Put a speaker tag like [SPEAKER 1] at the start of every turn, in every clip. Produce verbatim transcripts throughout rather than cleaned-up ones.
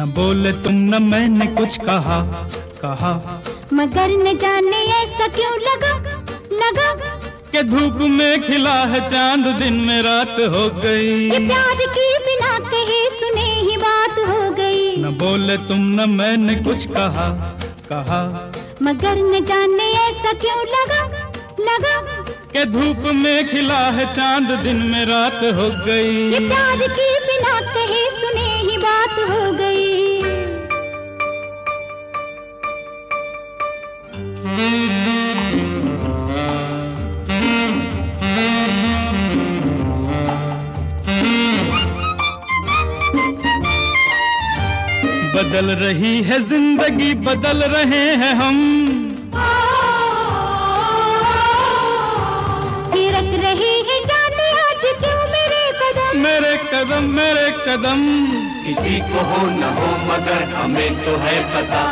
[SPEAKER 1] न बोले तुम न मैंने कुछ कहा कहा,
[SPEAKER 2] मगर न जाने ऐसा क्यों लगा लगा
[SPEAKER 1] कि धूप में खिला है चांद दिन में रात हो गई।
[SPEAKER 2] ये प्यार की बिना कहे सुने ही बात हो गई।
[SPEAKER 1] न बोले तुम न मैंने कुछ कहा कहा,
[SPEAKER 2] मगर न जाने ऐसा क्यों लगा लगा
[SPEAKER 1] कि धूप में खिला है चांद दिन में रात हो गई।
[SPEAKER 2] ये प्यार की बिना कहे सुने ही बात हो गई।
[SPEAKER 1] बदल रही है जिंदगी, बदल रहे हैं हम,
[SPEAKER 2] थिरक रही है जाने आज क्यों मेरे कदम
[SPEAKER 1] मेरे कदम मेरे कदम।
[SPEAKER 3] किसी को हो न हो मगर हमें तो है पता।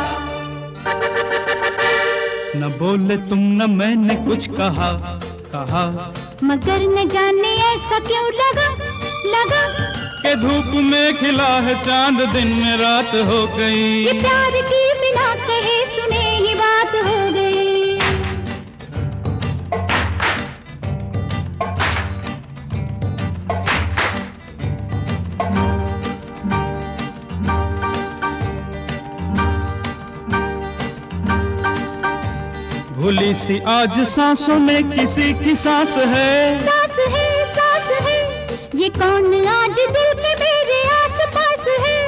[SPEAKER 1] न बोले तुम न मैंने कुछ कहा कहा,
[SPEAKER 2] मगर न जाने ऐसा क्यों लगा लगा
[SPEAKER 1] कि धूप में खिला है चांद दिन में रात हो गई।
[SPEAKER 2] ये प्यार की बिना कहे सुने ही बात हो गई।
[SPEAKER 1] भूली सी आज सांसों में किसी की सांस है,
[SPEAKER 2] सांस है सांस है, ये कौन आज दिल के मेरे आस पास है।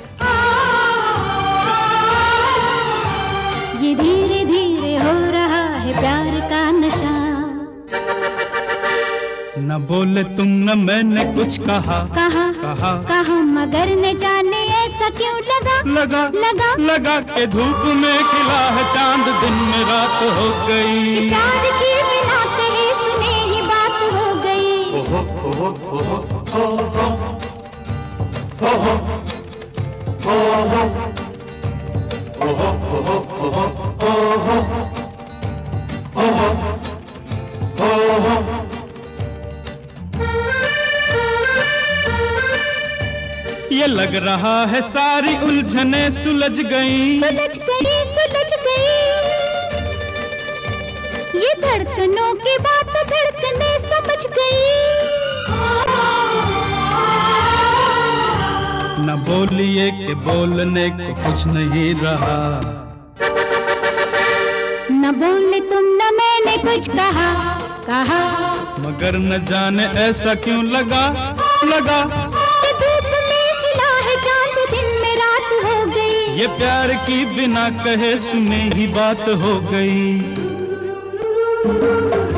[SPEAKER 2] ये धीरे धीरे हो रहा है प्यार का नशा।
[SPEAKER 1] न बोले तुम न मैंने कुछ कहा
[SPEAKER 2] कहा
[SPEAKER 1] कहा
[SPEAKER 2] कहा, मगर न जाने ऐसा क्यों लगा
[SPEAKER 1] लगा
[SPEAKER 2] लगा
[SPEAKER 1] लगा के धूप में खिला है चांद दिन में रात हो गई।
[SPEAKER 2] प्यार की बिना कहे सुने ही बात हो गई।
[SPEAKER 3] ओहो ओहो ओहो ओहो ओहो ओहो ओहो ओहो ओहो ओहो ओहो।
[SPEAKER 1] ये लग रहा है सारी उलझने सुलझ गई,
[SPEAKER 2] सुलझ गई सुलझ गई, ये धड़कनों की बात धड़कने समझ गई।
[SPEAKER 1] न बोलिए कि बोलने को कुछ नहीं रहा।
[SPEAKER 2] न बोले तुम न मैंने कुछ कहा कहा,
[SPEAKER 1] मगर न जाने ऐसा क्यों लगा लगा
[SPEAKER 2] कि धूप में खिला है चांद दिन में रात हो गई।
[SPEAKER 1] ये प्यार की बिना कहे सुने ही बात हो गई।